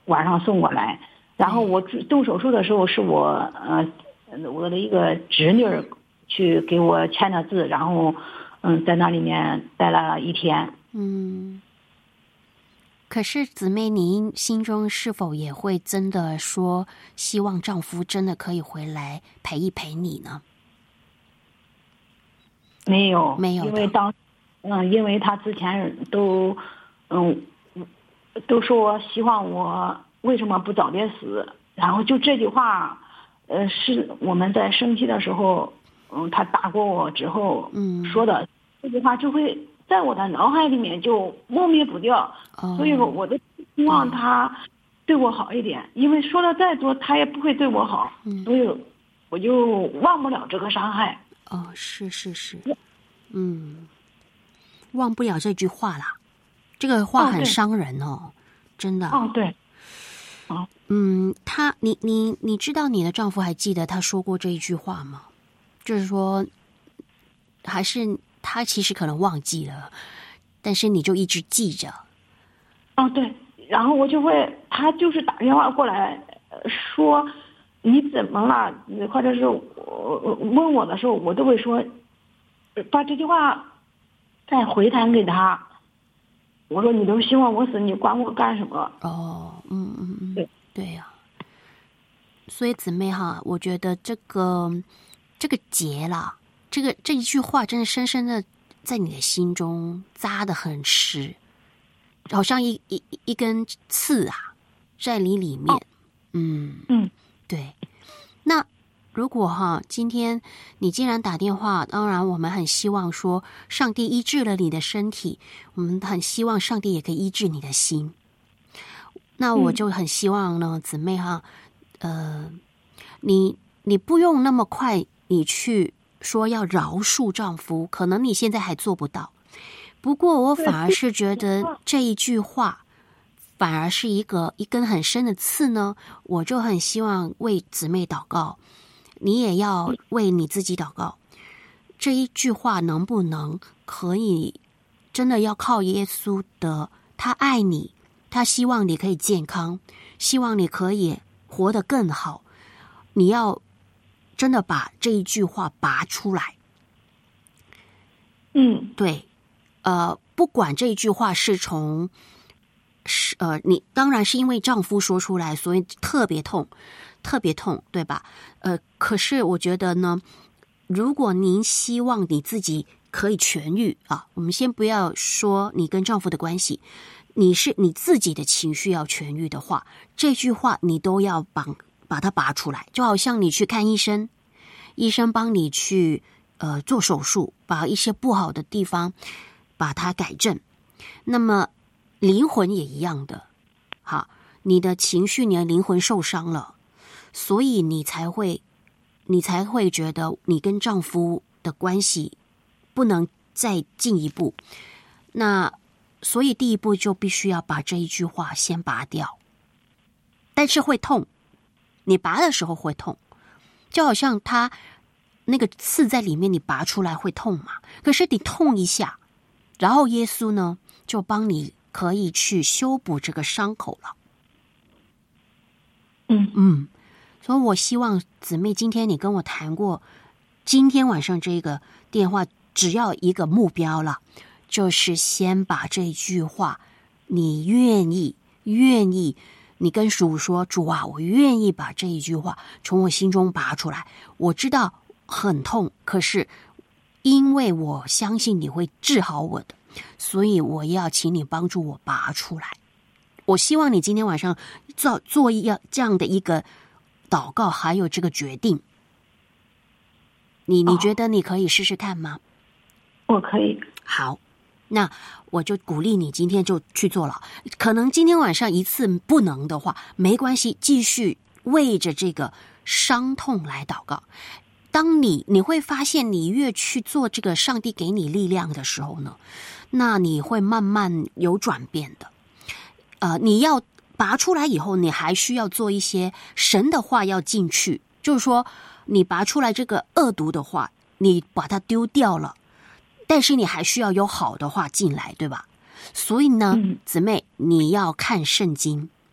晚上送过来。然后我动手术的时候是我呃我的一个侄女去给我签的字，然后嗯在那里面待了一天。 嗯，可是姊妹，您心中是否也会真的说希望丈夫真的可以回来陪一陪你呢？ 没有， 没有， 因为当嗯，因为他之前都嗯都说希望我为什么不早点死，然后就这句话，呃，是我们在生气的时候，嗯，他打过我之后， 嗯， 说的这句话就会在我的脑海里面就抹灭不掉， 哦、 所以说我都希望他对我好一点，嗯、因为说的再多他也不会对我好， 嗯、 所以我就忘不了这个伤害。 哦，是是是，嗯，忘不了这句话啦，这个话很伤人哦，哦真的。 哦，对。哦， 嗯，他，你你你知道你的丈夫还记得他说过这一句话吗？就是说，还是他其实可能忘记了，但是你就一直记着。 哦，对，然后我就会，他就是打电话过来说你怎么了，或者是我问我的时候，我都会说，把这句话再回弹给他。我说你都希望我死，你管我干什么？ 哦，嗯嗯嗯， 对对呀、啊。所以姊妹哈，我觉得这个这个结啦，这个这一句话真的深深的在你的心中扎得很实，好像一一一根刺啊，在你里面。哦、嗯嗯， 对。那如果哈，今天你既然打电话，当然我们很希望说，上帝医治了你的身体，我们很希望上帝也可以医治你的心。那我就很希望呢，姊妹哈，呃，你你不用那么快，你去说要饶恕丈夫，可能你现在还做不到。不过我反而是觉得这一句话，反而是一个一根很深的刺呢。我就很希望为姊妹祷告。你也要为你自己祷告，这一句话能不能可以真的要靠耶稣的，他爱你，他希望你可以健康，希望你可以活得更好，你要真的把这一句话拔出来。 嗯， 对，呃，不管这一句话是从是呃，你当然是因为丈夫说出来，所以特别痛。特别痛，对吧？呃，可是我觉得呢，如果您希望你自己可以痊愈啊，我们先不要说你跟丈夫的关系，你是你自己的情绪要痊愈的话，这句话你都要把把它拔出来，就好像你去看医生，医生帮你去呃做手术，把一些不好的地方把它改正。那么灵魂也一样的，好，你的情绪，你的灵魂受伤了。所以你才会，你才会觉得你跟丈夫的关系不能再进一步。那所以第一步就必须要把这一句话先拔掉，但是会痛，你拔的时候会痛，就好像它那个刺在里面，你拔出来会痛嘛。可是你痛一下，然后耶稣呢就帮你可以去修补这个伤口了。 嗯嗯。所以我希望姊妹今天你跟我谈过，今天晚上这个电话只要一个目标了，就是先把这句话，你愿意愿意你跟主说，主啊，我愿意把这一句话从我心中拔出来。我知道很痛，可是因为我相信你会治好我的，所以我要请你帮助我拔出来。我希望你今天晚上做做一这样的一个祷告，还有这个决定，你你觉得你可以试试看吗？ 我可以。 好，那我就鼓励你今天就去做了。可能今天晚上一次不能的话，没关系，继续为着这个伤痛来祷告。当你你会发现，你越去做这个上帝给你力量的时候呢，那你会慢慢有转变的。呃，你要拔出来以后，你还需要做一些神的话要进去，就是说你拔出来这个恶毒的话，你把它丢掉了，但是你还需要有好的话进来，对吧？所以呢， 嗯、 姊妹，你要看圣经，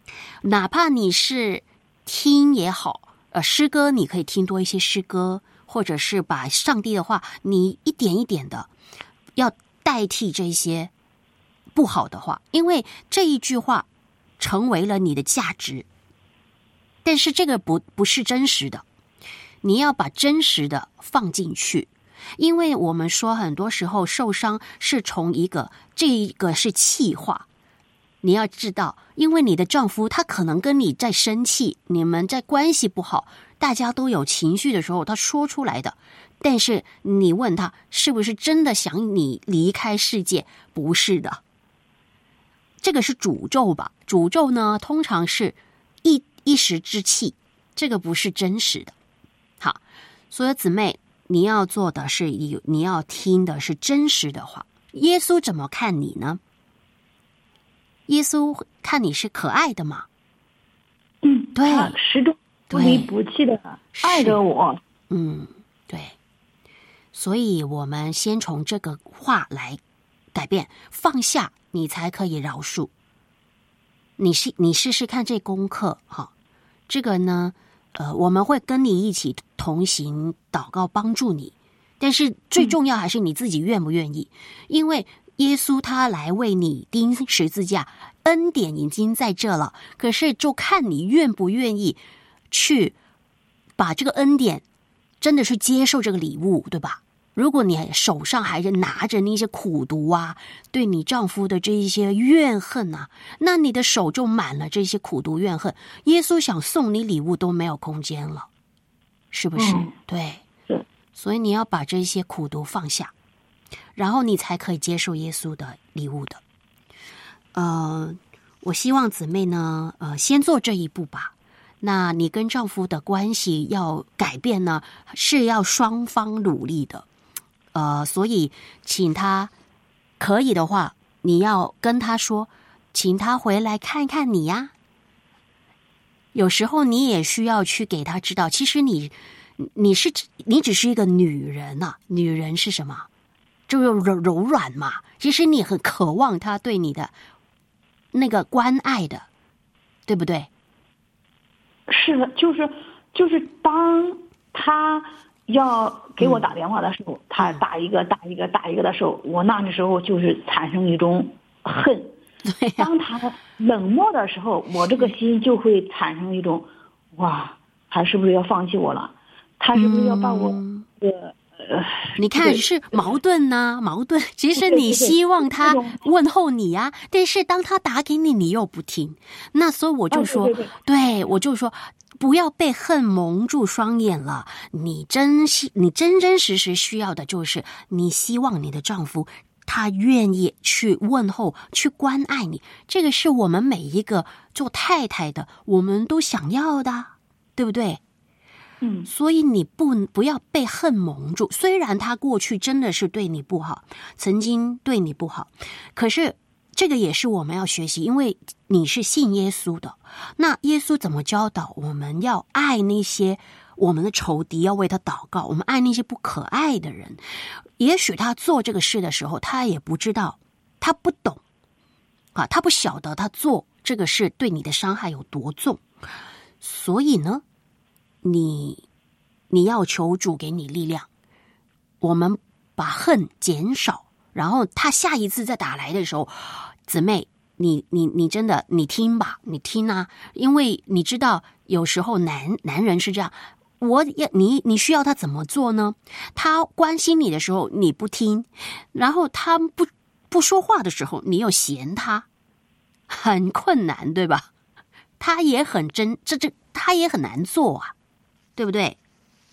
哪怕你是听也好，呃，诗歌你可以听多一些诗歌，或者是把上帝的话，你一点一点的要代替这些不好的话，因为这一句话成为了你的价值，但是这个不不是真实的，你要把真实的放进去。因为我们说很多时候受伤是从一个这一个是气话，你要知道，因为你的丈夫他可能跟你在生气，你们在关系不好，大家都有情绪的时候他说出来的，但是你问他是不是真的想你离开世界，不是的，这个是诅咒吧，诅咒呢通常是一一时之气，这个不是真实的。好，所有姊妹，你要做的是你要听的是真实的话。耶稣怎么看你呢？耶稣看你是可爱的吗？ 嗯， 对， 他始终不离不弃的爱着我。 嗯，对。所以我们先从这个话来改变，放下，你才可以饶恕。你是你试试看这功课哈，这个呢，呃，我们会跟你一起同行祷告，帮助你。但是最重要还是你自己愿不愿意，嗯、因为耶稣他来为你钉十字架，恩典已经在这了，可是就看你愿不愿意去把这个恩典真的是接受这个礼物，对吧？如果你手上还是拿着那些苦毒啊，对你丈夫的这一些怨恨啊，那你的手就满了这些苦毒怨恨，耶稣想送你礼物都没有空间了，是不是？嗯、对，所以你要把这些苦毒放下，然后你才可以接受耶稣的礼物的。呃，我希望姊妹呢，呃，先做这一步吧。那你跟丈夫的关系要改变呢，是要双方努力的。呃，所以请他可以的话，你要跟他说，请他回来看看你呀。有时候你也需要去给他知道，其实你你是你只是一个女人啊，女人是什么？就是柔柔软嘛。其实你很渴望他对你的那个关爱的，对不对？ 是的，就是就是当他要给我打电话的时候，嗯、他打一个打一个打一个的时候，我那个时候就是产生一种恨。 对啊、 当他冷漠的时候，我这个心就会产生一种哇，他是不是要放弃我了？他是不是要把我呃、 嗯、你看是矛盾呢、啊，矛盾。其实你希望他问候你啊，但是当他打给你，你又不听。那所以我就说， 哦、对, 对, 对, 对我就说，不要被恨蒙住双眼了。你真你真真实实需要的就是你希望你的丈夫他愿意去问候、去关爱你。这个是我们每一个做太太的，我们都想要的，对不对？ 嗯， 所以你不不要被恨蒙住。虽然他过去真的是对你不好，曾经对你不好，可是这个也是我们要学习，因为你是信耶稣的。那耶稣怎么教导我们要爱那些我们的仇敌，要为他祷告，我们爱那些不可爱的人。也许他做这个事的时候，他也不知道，他不懂啊，他不晓得他做这个事对你的伤害有多重。所以呢，你你要求主给你力量，我们把恨减少，然后他下一次再打来的时候，姊妹，你你你真的你听吧，你听啊，因为你知道有时候男男人是这样，我要你你需要他怎么做呢？他关心你的时候你不听，然后他不不说话的时候你又嫌他，很困难，对吧？他也很真，这这他也很难做啊。对不对？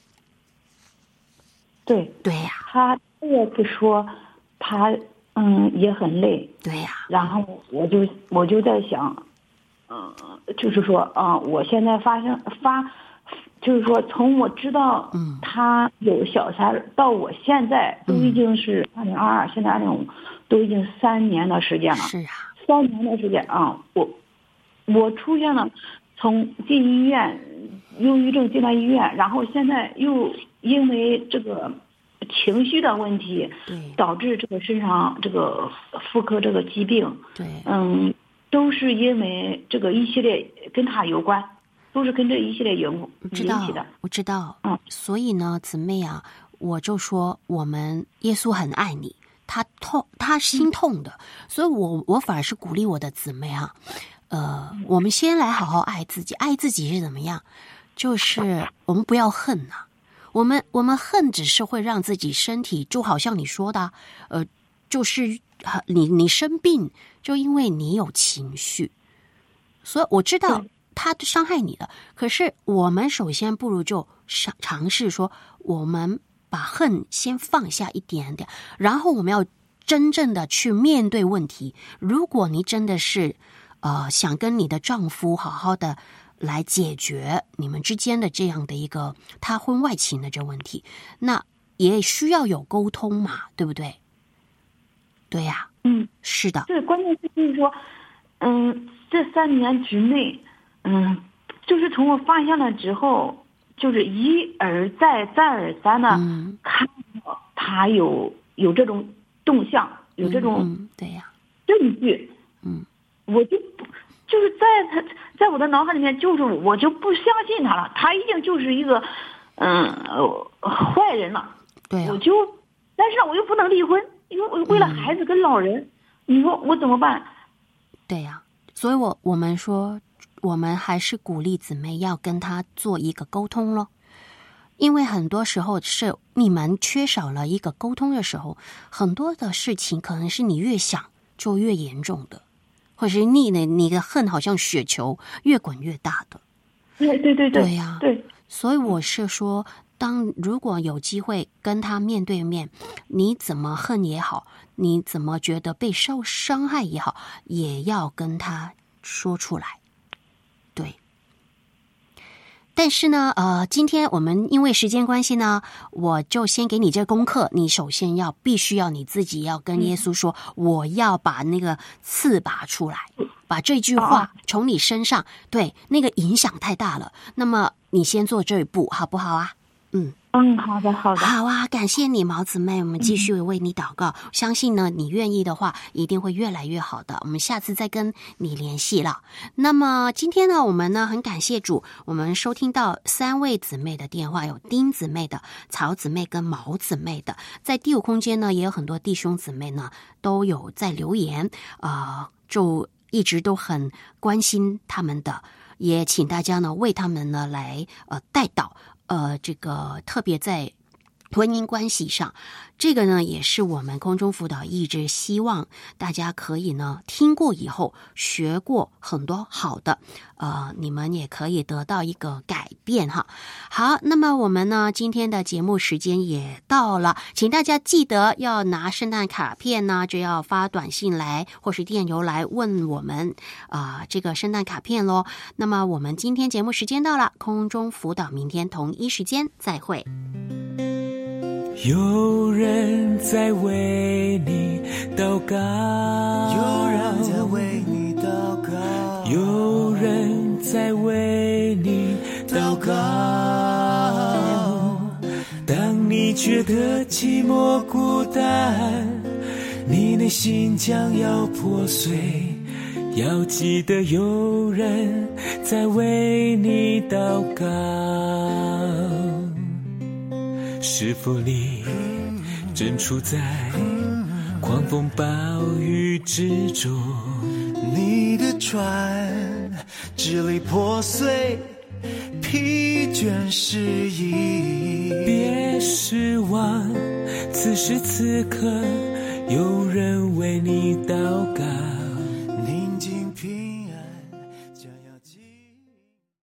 对对呀、 啊，他也不说，他嗯也很累。 对呀、 啊。然后我就我就在想，嗯、呃，就是说啊、呃，我现在发生发，就是说从我知道他有小三、嗯、到我现在都已经是二零二二，现在二零五，都已经三年的时间了。 是啊， 三年的时间啊，我我出现了，从进医院。忧郁症进到医院，然后现在又因为这个情绪的问题， 对， 导致这个身上这个妇科这个疾病， 对， 嗯， 都是因为这个一系列跟他有关，都是跟这一系列缘故引起的。 我知道， 嗯， 所以呢，姊妹啊，我就说我们耶稣很爱你，他痛，他心痛的，所以我我反而是鼓励我的姊妹啊，呃，我们先来好好爱自己，爱自己是怎么样？就是我们不要恨呐、啊，我们我们恨只是会让自己身体，就好像你说的，呃，就是你你生病，就因为你有情绪，所以我知道他伤害你了。可是我们首先不如就尝试说，我们把恨先放下一点点，然后我们要真正的去面对问题。如果你真的是呃想跟你的丈夫好好的来解决你们之间的这样的一个他婚外情的这问题，那也需要有沟通嘛，对不对？对呀、啊， 嗯， 是的。 对，关键是就是说，嗯，这三年之内，嗯，就是从我发现了之后，就是一而再再而三的看到他有有这种动向，有这种、 嗯、对呀、 啊、证据， 嗯， 我就就是在他在我的脑海里面，就是我就不相信他了，他一定就是一个嗯坏人了， 对、啊， 我就，但是我又不能离婚。因为为了孩子跟老人、嗯，你说我怎么办？ 对呀、啊，所以我我们说，我们还是鼓励姊妹要跟他做一个沟通咯。因为很多时候是你们缺少了一个沟通的时候，很多的事情可能是你越想就越严重的，或者是你的你的恨好像雪球越滚越大的。 对对对对， 对呀、啊， 对。 所以我是说。当如果有机会跟他面对面，你怎么恨也好，你怎么觉得被受伤害也好，也要跟他说出来。对。但是呢，呃，今天我们因为时间关系呢，我就先给你这功课。你首先要必须要你自己要跟耶稣说，嗯、我要把那个刺拔出来，把这句话从你身上，对，那个影响太大了。那么你先做这一步，好不好啊？嗯嗯，好的好的， 好啊，感谢你毛姊妹，我们继续为你祷告、嗯、相信呢你愿意的话一定会越来越好的，我们下次再跟你联系了。那么今天呢我们呢很感谢主，我们收听到三位姊妹的电话，有丁姊妹的、曹姊妹跟毛姊妹的，在第五空间呢也有很多弟兄姊妹呢都有在留言，呃就一直都很关心他们的，也请大家呢为他们呢来呃代祷。呃，这个特别在婚姻关系上，这个呢也是我们空中辅导一直希望大家可以呢听过以后学过很多好的，呃，你们也可以得到一个改变哈。好，那么我们呢今天的节目时间也到了，请大家记得要拿圣诞卡片呢，就要发短信来或是电邮来问我们啊、呃、这个圣诞卡片咯。那么我们今天节目时间到了，空中辅导明天同一时间再会。 有人在为你祷告， 有人在为你祷告， 有人在为你祷告。当你觉得寂寞孤单，你内心将要破碎，要记得有人在为你祷告。是否你正处在狂风暴雨之中？ 你的船支离破碎，疲倦失意。 别失望，此时此刻有人为你祷告。 宁静平